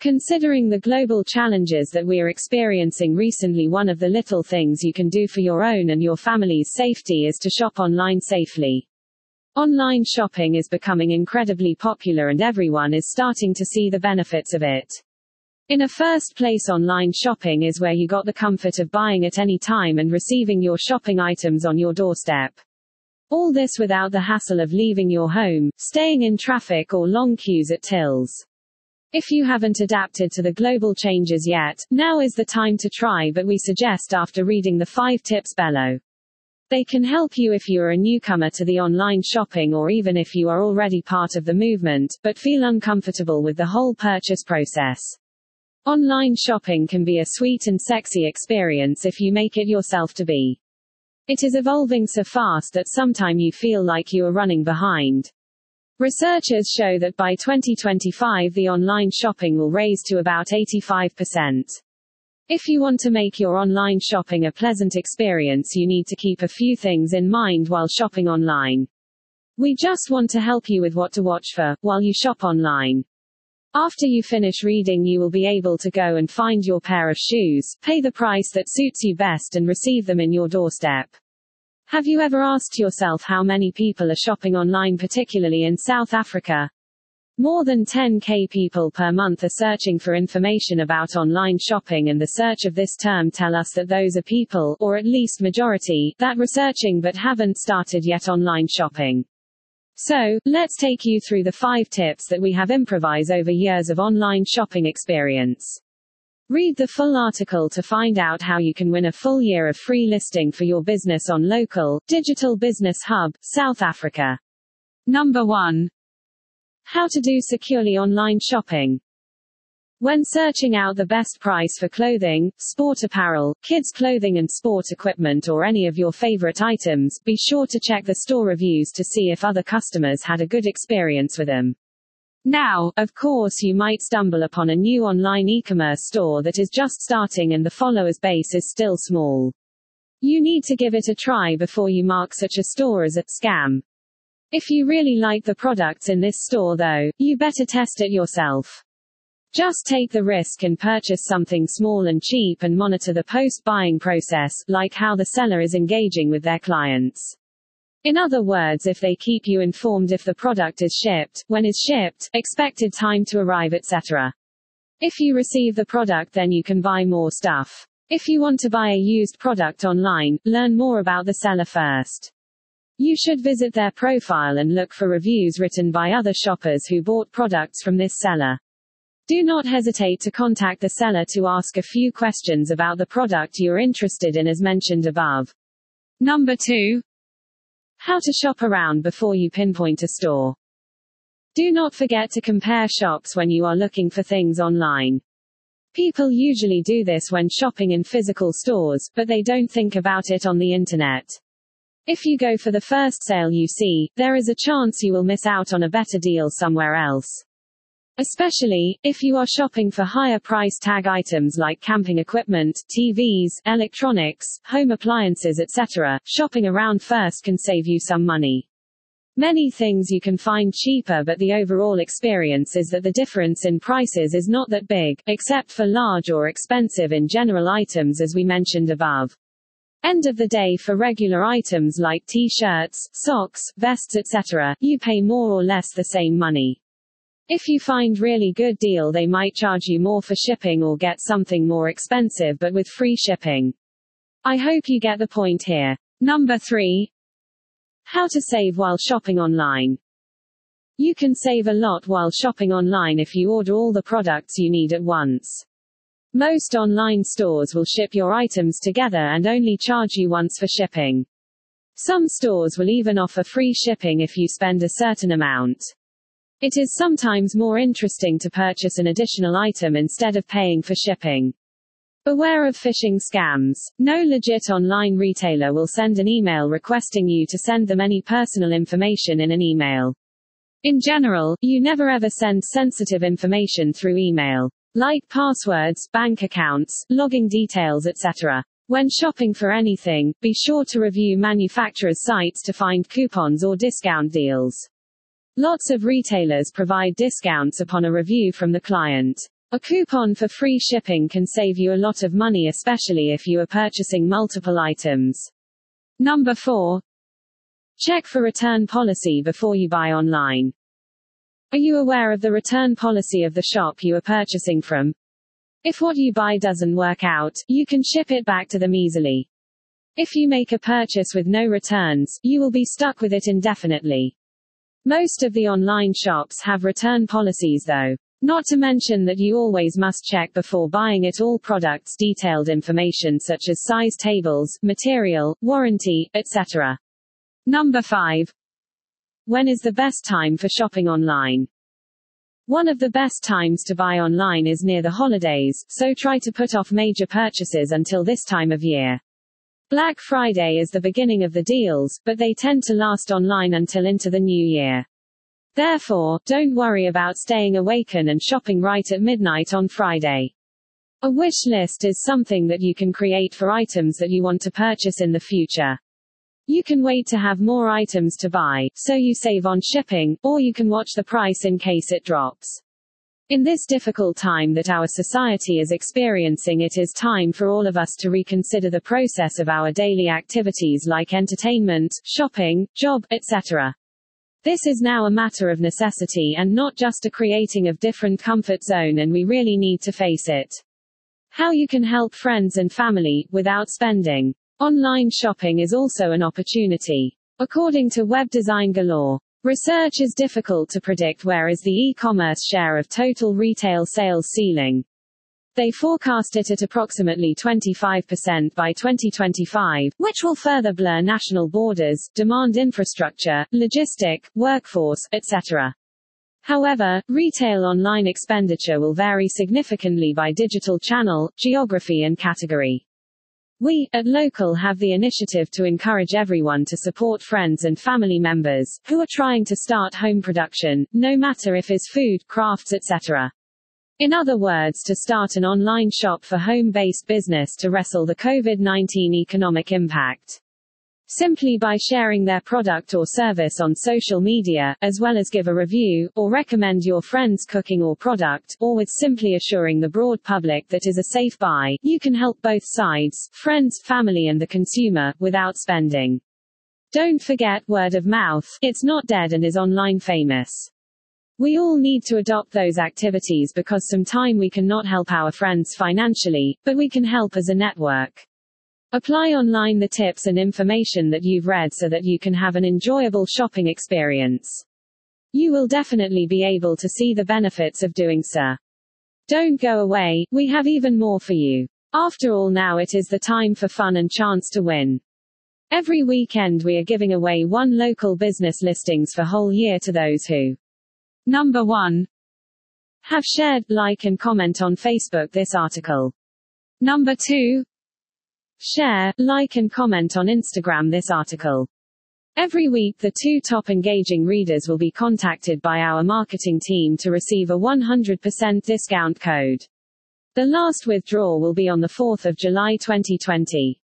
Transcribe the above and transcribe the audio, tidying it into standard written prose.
Considering the global challenges that we are experiencing recently, one of the little things you can do for your own and your family's safety is to shop online safely. Online shopping is becoming incredibly popular and everyone is starting to see the benefits of it. In the first place, online shopping is where you got the comfort of buying at any time and receiving your shopping items on your doorstep. All this without the hassle of leaving your home, staying in traffic or long queues at tills. If you haven't adapted to the global changes yet, now is the time to try, but we suggest after reading the 5 tips below. They can help you if you are a newcomer to the online shopping or even if you are already part of the movement, but feel uncomfortable with the whole purchase process. Online shopping can be a sweet and sexy experience if you make it yourself to be. It is evolving so fast that sometimes you feel like you are running behind. Researchers show that by 2025 the online shopping will raise to about 85%. If you want to make your online shopping a pleasant experience, you need to keep a few things in mind while shopping online. We just want to help you with what to watch for while you shop online. After you finish reading, you will be able to go and find your pair of shoes, pay the price that suits you best and receive them in your doorstep. Have you ever asked yourself how many people are shopping online, particularly in South Africa? More than 10k people per month are searching for information about online shopping, and the search of this term tell us that those are people, or at least majority, that researching but haven't started yet online shopping. So, let's take you through the 5 tips that we have improvised over years of online shopping experience. Read the full article to find out how you can win a full year of free listing for your business on Local Digital Business Hub, South Africa. Number 1. How to do securely online shopping. When searching out the best price for clothing, sport apparel, kids clothing and sport equipment, or any of your favorite items, be sure to check the store reviews to see if other customers had a good experience with them. Now, of course, you might stumble upon a new online e-commerce store that is just starting and the followers base is still small. You need to give it a try before you mark such a store as a scam. If you really like the products in this store though, you better test it yourself. Just take the risk and purchase something small and cheap and monitor the post-buying process, like how the seller is engaging with their clients. In other words, if they keep you informed if the product is shipped, when is shipped, expected time to arrive, etc. If you receive the product, then you can buy more stuff. If you want to buy a used product online, learn more about the seller first. You should visit their profile and look for reviews written by other shoppers who bought products from this seller. Do not hesitate to contact the seller to ask a few questions about the product you're interested in as mentioned above. Number 2. How to shop around before you pinpoint a store. Do not forget to compare shops when you are looking for things online. People usually do this when shopping in physical stores, but they don't think about it on the internet. If you go for the first sale you see, there is a chance you will miss out on a better deal somewhere else. Especially, if you are shopping for higher price tag items like camping equipment, TVs, electronics, home appliances etc., shopping around first can save you some money. Many things you can find cheaper, but the overall experience is that the difference in prices is not that big, except for large or expensive in general items as we mentioned above. End of the day, for regular items like t-shirts, socks, vests etc., you pay more or less the same money. If you find really good deal, they might charge you more for shipping or get something more expensive but with free shipping. I hope you get the point here. Number 3. How to save while shopping online. You can save a lot while shopping online if you order all the products you need at once. Most online stores will ship your items together and only charge you once for shipping. Some stores will even offer free shipping if you spend a certain amount. It is sometimes more interesting to purchase an additional item instead of paying for shipping. Beware of phishing scams. No legit online retailer will send an email requesting you to send them any personal information in an email. In general, you never ever send sensitive information through email, like passwords, bank accounts, login details etc. When shopping for anything, be sure to review manufacturers' sites to find coupons or discount deals. Lots of retailers provide discounts upon a review from the client. A coupon for free shipping can save you a lot of money, especially if you are purchasing multiple items. Number 4. Check for return policy before you buy online. Are you aware of the return policy of the shop you are purchasing from? If what you buy doesn't work out, you can ship it back to them easily. If you make a purchase with no returns, you will be stuck with it indefinitely. Most of the online shops have return policies though. Not to mention that you always must check before buying it all products detailed information such as size tables, material, warranty, etc. Number 5. When is the best time for shopping online? One of the best times to buy online is near the holidays, so try to put off major purchases until this time of year. Black Friday is the beginning of the deals, but they tend to last online until into the new year. Therefore, don't worry about staying awake and shopping right at midnight on Friday. A wish list is something that you can create for items that you want to purchase in the future. You can wait to have more items to buy, so you save on shipping, or you can watch the price in case it drops. In this difficult time that our society is experiencing, it is time for all of us to reconsider the process of our daily activities like entertainment, shopping, job, etc. This is now a matter of necessity and not just a creating of different comfort zone, and we really need to face it. How you can help friends and family, without spending. Online shopping is also an opportunity. According to Web Design Galore, research is difficult to predict where is the e-commerce share of total retail sales ceiling. They forecast it at approximately 25% by 2025, which will further blur national borders, demand infrastructure, logistic, workforce, etc. However, retail online expenditure will vary significantly by digital channel, geography and category. We, at Local, have the initiative to encourage everyone to support friends and family members, who are trying to start home production, no matter if it's food, crafts etc. In other words, to start an online shop for home-based business to wrestle the COVID-19 economic impact. Simply by sharing their product or service on social media, as well as give a review, or recommend your friend's cooking or product, or with simply assuring the broad public that is a safe buy, you can help both sides, friends, family and the consumer, without spending. Don't forget word of mouth, it's not dead and is online famous. We all need to adopt those activities because sometimes we cannot help our friends financially, but we can help as a network. Apply online the tips and information that you've read so that you can have an enjoyable shopping experience. You will definitely be able to see the benefits of doing so. Don't go away, we have even more for you. After all, now it is the time for fun and chance to win. Every weekend we are giving away 1 local business listings for whole year to those who. Number 1. Have shared, like and comment on Facebook this article. Number 2. Share, like and comment on Instagram this article. Every week the 2 top engaging readers will be contacted by our marketing team to receive a 100% discount code. The last withdrawal will be on the 4th of July 2020.